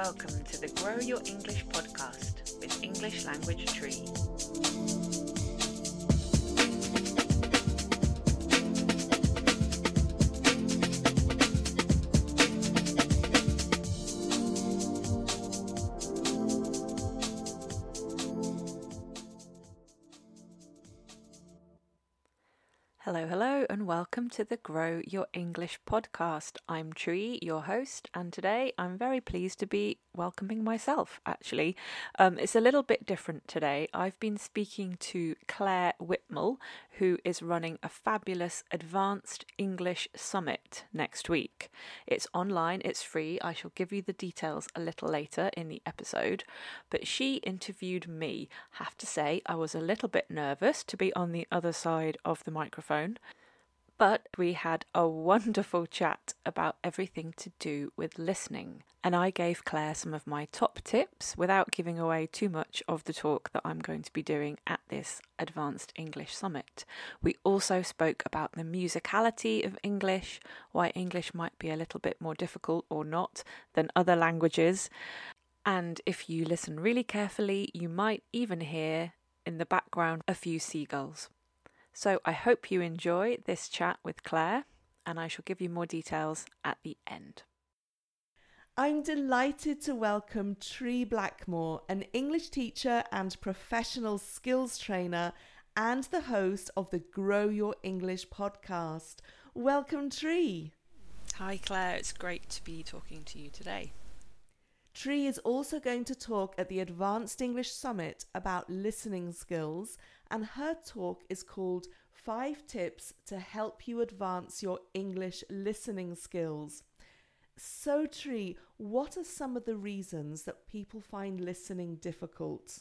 welcome to the Grow Your English podcast with English Language Tree. Hello, and welcome to the Grow Your English podcast. I'm Tree, your host, and today I'm very pleased to be welcoming myself, actually. It's a little bit different today. I've been speaking to Claire Whitmell, who is running a fabulous Advanced English Summit next week. It's online, it's free. I shall give you the details a little later in the episode, but she interviewed me. Have to say, I was a little bit nervous to be on the other side of the microphone. But we had a wonderful chat about everything to do with listening. And I gave Claire some of my top tips without giving away too much of the talk that I'm going to be doing at this Advanced English Summit. We also spoke about the musicality of English, why English might be a little bit more difficult or not than other languages. And if you listen really carefully, you might even hear in the background a few seagulls. So I hope you enjoy this chat with Claire, and I shall give you more details at the end. I'm delighted to welcome Tree Blackmore, an English teacher and professional skills trainer and the host of the Grow Your English podcast. Welcome, Tree. Hi Claire, it's great to be talking to you today. Tree is also going to talk at the Advanced English Summit about listening skills, and her talk is called 5 Tips to Help You Advance Your English Listening Skills. So, Tree, what are some of the reasons that people find listening difficult?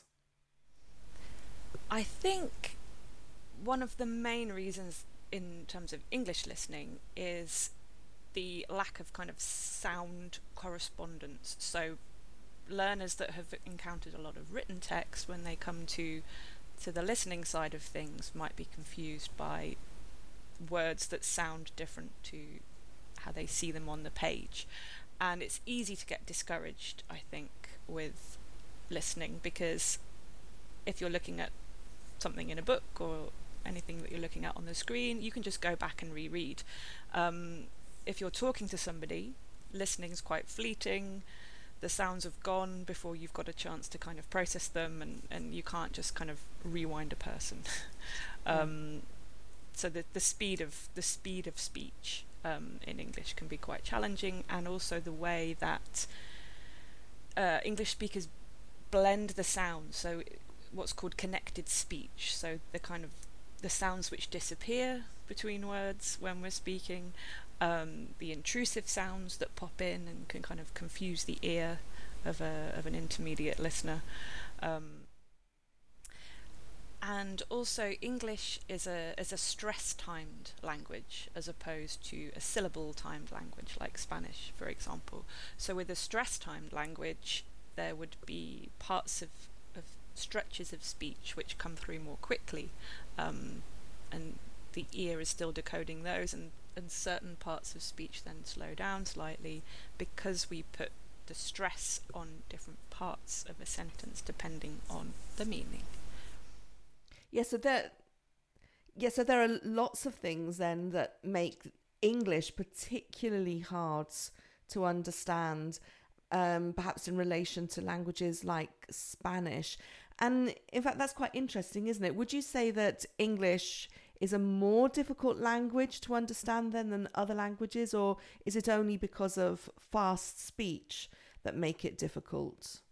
I think one of the main reasons in terms of English listening is the lack of kind of sound correspondence. So learners that have encountered a lot of written text, when they come to the listening side of things, might be confused by words that sound different to how they see them on the page. And it's easy to get discouraged, I think, with listening, because if you're looking at something in a book or anything that you're looking at on the screen, you can just go back and reread. If you're talking to somebody, listening's quite fleeting. The sounds have gone before you've got a chance to kind of process them, and you can't just kind of rewind a person. So the speed of speech in English can be quite challenging, and also the way that English speakers blend the sounds. So what's called connected speech. So the sounds which disappear between words when we're speaking. The intrusive sounds that pop in and can kind of confuse the ear of an intermediate listener. And also English is a stress-timed language as opposed to a syllable-timed language like Spanish, for example. So with a stress-timed language, there would be parts of stretches of speech which come through more quickly, and the ear is still decoding those, and certain parts of speech then slow down slightly because we put the stress on different parts of a sentence depending on the meaning. So there are lots of things then that make English particularly hard to understand, perhaps in relation to languages like Spanish. And in fact, that's quite interesting, isn't it? Would you say that English is a more difficult language to understand than other languages, or is it only because of fast speech that make it difficult?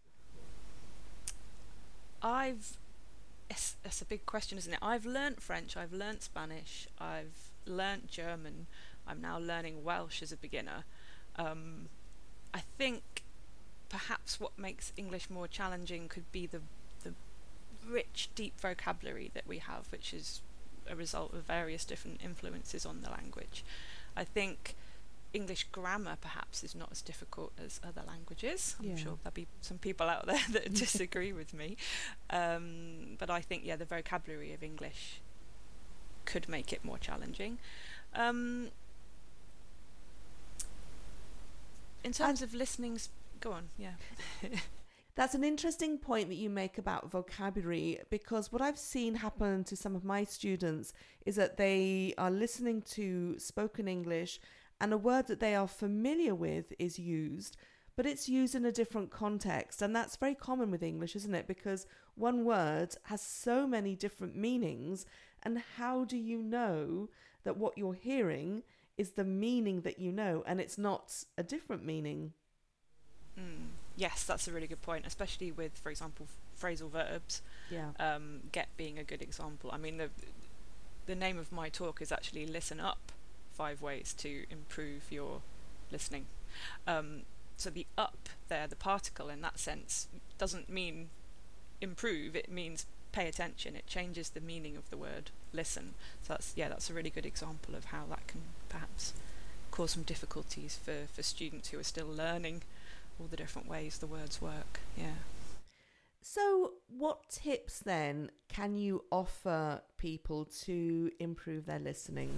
That's a big question, isn't it? I've learnt French, I've learnt Spanish, I've learnt German, I'm now learning Welsh as a beginner. I think perhaps what makes English more challenging could be the rich, deep vocabulary that we have, which is a result of various different influences on the language. I think English grammar perhaps is not as difficult as other languages. I'm sure there'll be some people out there that disagree with me. But I think, the vocabulary of English could make it more challenging. In terms of listening go on. Yeah. That's an interesting point that you make about vocabulary, because what I've seen happen to some of my students is that they are listening to spoken English and a word that they are familiar with is used, but it's used in a different context. And that's very common with English, isn't it? Because one word has so many different meanings. And how do you know that what you're hearing is the meaning that you know and it's not a different meaning? Yes, that's a really good point, especially with, for example, phrasal verbs. Yeah. Get being a good example. I mean, the name of my talk is actually Listen Up, 5 Ways to Improve Your Listening. So the up there, the particle in that sense, doesn't mean improve, it means pay attention. It changes the meaning of the word listen. So that's a really good example of how that can perhaps cause some difficulties for students who are still learning all the different ways the words work. Yeah. So what tips then can you offer people to improve their listening?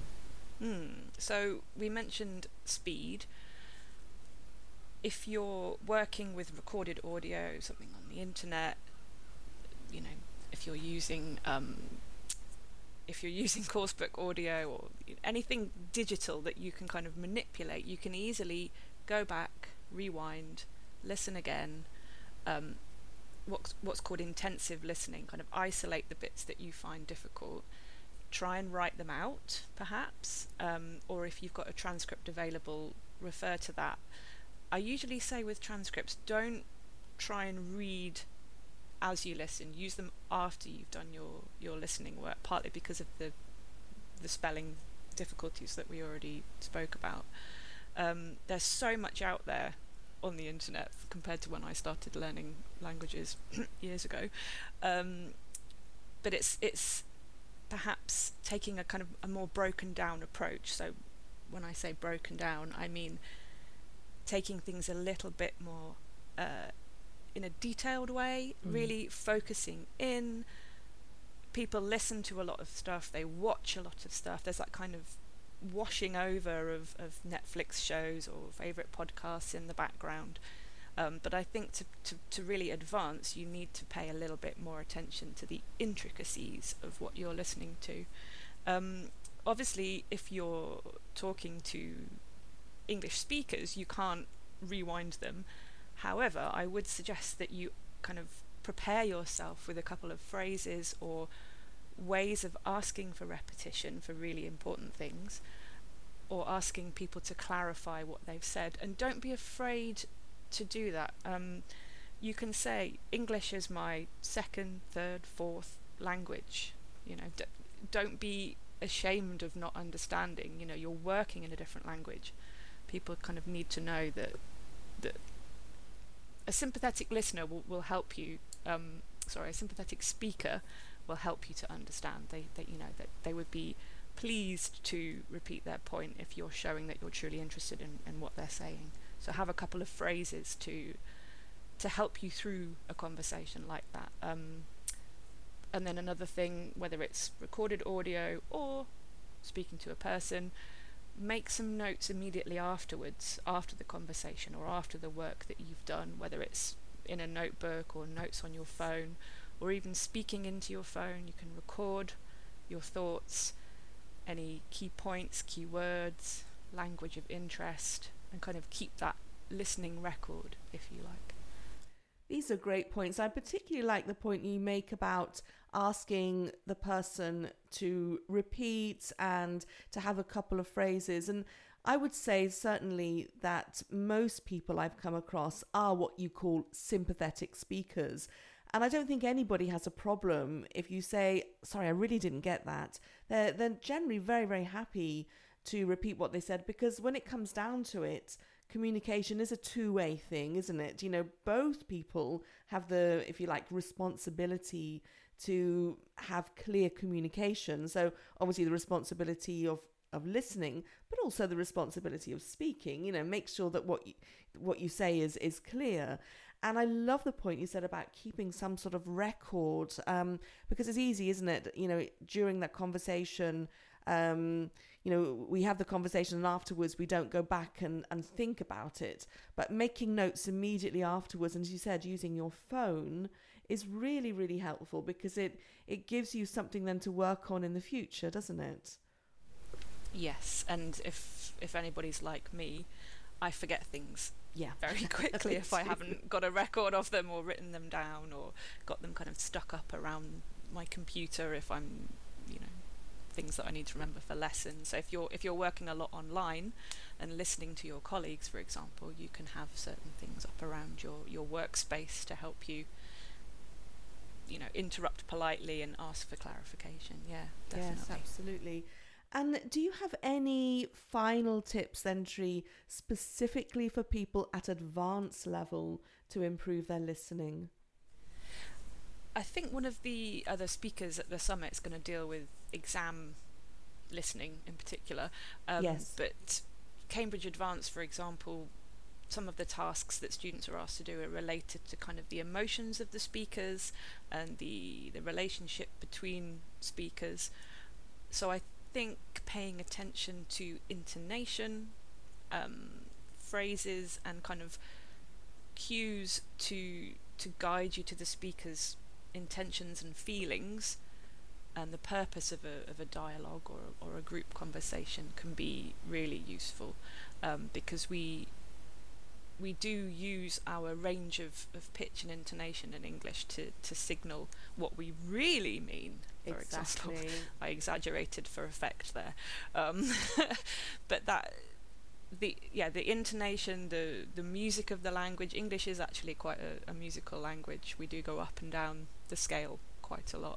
So we mentioned speed. If you're working with recorded audio, something on the internet, if you're using coursebook audio or anything digital that you can kind of manipulate, you can easily go back, rewind, listen again. What's called intensive listening, kind of isolate the bits that you find difficult, try and write them out perhaps, or if you've got a transcript available, refer to that. I usually say with transcripts, don't try and read as you listen, use them after you've done your listening work, partly because of the spelling difficulties that we already spoke about. There's so much out there on the internet compared to when I started learning languages years ago, but it's perhaps taking a kind of a more broken down approach. So when I say broken down, I mean taking things a little bit more in a detailed way, really focusing in. People listen to a lot of stuff, they watch a lot of stuff, there's that kind of washing over of Netflix shows or favourite podcasts in the background, but I think to really advance, you need to pay a little bit more attention to the intricacies of what you're listening to. Obviously, if you're talking to English speakers, you can't rewind them. However, I would suggest that you kind of prepare yourself with a couple of phrases or ways of asking for repetition for really important things, or asking people to clarify what they've said. And don't be afraid to do that. You can say, English is my second, third, fourth language. Don't be ashamed of not understanding. You're working in a different language. People kind of need to know that a sympathetic listener will help you. A sympathetic speaker will help you to understand. They would be pleased to repeat their point if you're showing that you're truly interested in what they're saying. So have a couple of phrases to help you through a conversation like that. And then another thing, whether it's recorded audio or speaking to a person, make some notes immediately afterwards, after the conversation or after the work that you've done, whether it's in a notebook or notes on your phone, or even speaking into your phone. You can record your thoughts, any key points, key words, language of interest, and kind of keep that listening record, if you like. These are great points. I particularly like the point you make about asking the person to repeat and to have a couple of phrases. And I would say certainly that most people I've come across are what you call sympathetic speakers. And I don't think anybody has a problem if you say, sorry, I really didn't get that. They're generally very, very happy to repeat what they said, because when it comes down to it, communication is a two-way thing, isn't it? Both people have the, if you like, responsibility to have clear communication. So obviously the responsibility of listening, but also the responsibility of speaking. Make sure that what you say is clear. And I love the point you said about keeping some sort of record, because it's easy, isn't it? During that conversation, We have the conversation and afterwards we don't go back and think about it. But making notes immediately afterwards, and as you said, using your phone is really, really helpful because it gives you something then to work on in the future, doesn't it? Yes, and if anybody's like me, I forget things very quickly if I haven't got a record of them or written them down or got them kind of stuck up around my computer if I'm, things that I need to remember for lessons. So if you're working a lot online and listening to your colleagues, for example, you can have certain things up around your workspace to help you, interrupt politely and ask for clarification. Yeah, definitely. Yes, absolutely. And do you have any final tips then, Tree, specifically for people at advanced level to improve their listening? I think one of the other speakers at the summit is going to deal with exam listening in particular. Yes. But Cambridge Advanced, for example, some of the tasks that students are asked to do are related to kind of the emotions of the speakers and the relationship between speakers. So I think paying attention to intonation, phrases and kind of cues to guide you to the speaker's intentions and feelings and the purpose of a dialogue or a group conversation can be really useful, because we do use our range of pitch and intonation in English to signal what we really mean. For example, I exaggerated for effect there, but the intonation, the music of the language. English is actually quite a musical language. We do go up and down the scale quite a lot.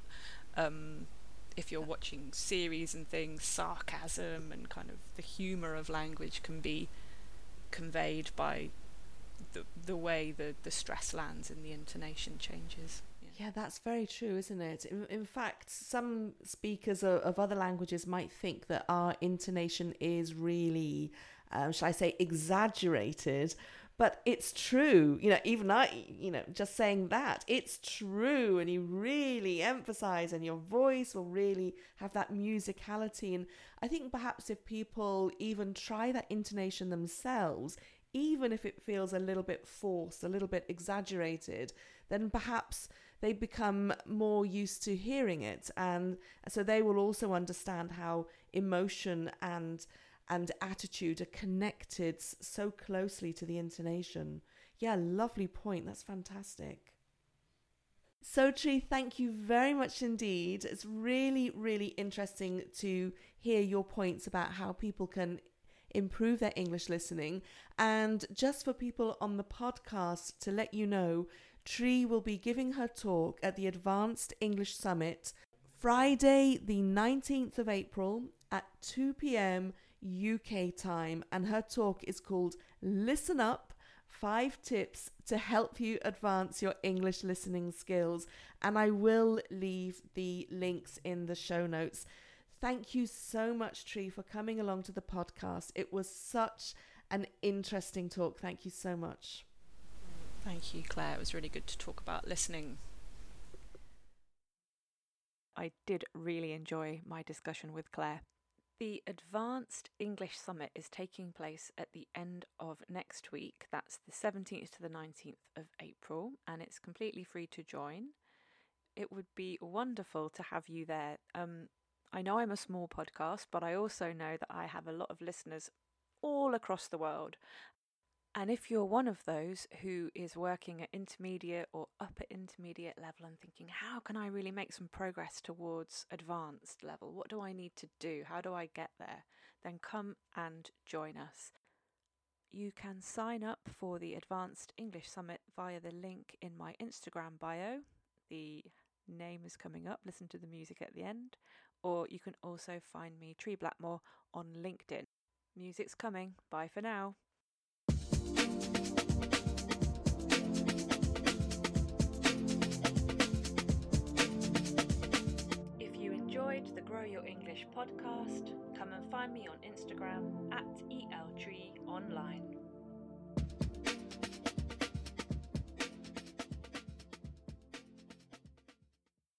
If you're watching series and things, sarcasm and kind of the humour of language can be conveyed by the way the stress lands and the intonation changes. Yeah, that's very true, isn't it? In fact, some speakers of other languages might think that our intonation is really, shall I say, exaggerated. But it's true. Even I, just saying that, it's true. And you really emphasize and your voice will really have that musicality. And I think perhaps if people even try that intonation themselves, even if it feels a little bit forced, a little bit exaggerated, then perhaps they become more used to hearing it. And so they will also understand how emotion and attitude are connected so closely to the intonation. Yeah, lovely point. That's fantastic. So, Tree, thank you very much indeed. It's really, really interesting to hear your points about how people can improve their English listening. And just for people on the podcast to let you know, Tree will be giving her talk at the Advanced English Summit Friday the 19th of April at 2 p.m. UK time, and her talk is called Listen Up, 5 Tips to Help You Advance Your English Listening Skills, and I will leave the links in the show notes. Thank you so much, Tree, for coming along to the podcast. It was such an interesting talk. Thank you so much. Thank you, Claire. It was really good to talk about listening. I did really enjoy my discussion with Claire. The Advanced English Summit is taking place at the end of next week. That's the 17th to the 19th of April, and it's completely free to join. It would be wonderful to have you there. I know I'm a small podcast, but I also know that I have a lot of listeners all across the world. And if you're one of those who is working at intermediate or upper intermediate level and thinking, how can I really make some progress towards advanced level? What do I need to do? How do I get there? Then come and join us. You can sign up for the Advanced English Summit via the link in my Instagram bio. The name is coming up. Listen to the music at the end. Or you can also find me, Tree Blackmore, on LinkedIn. Music's coming. Bye for now. If you enjoyed the Grow Your English podcast, come and find me on Instagram at ELTreeOnline.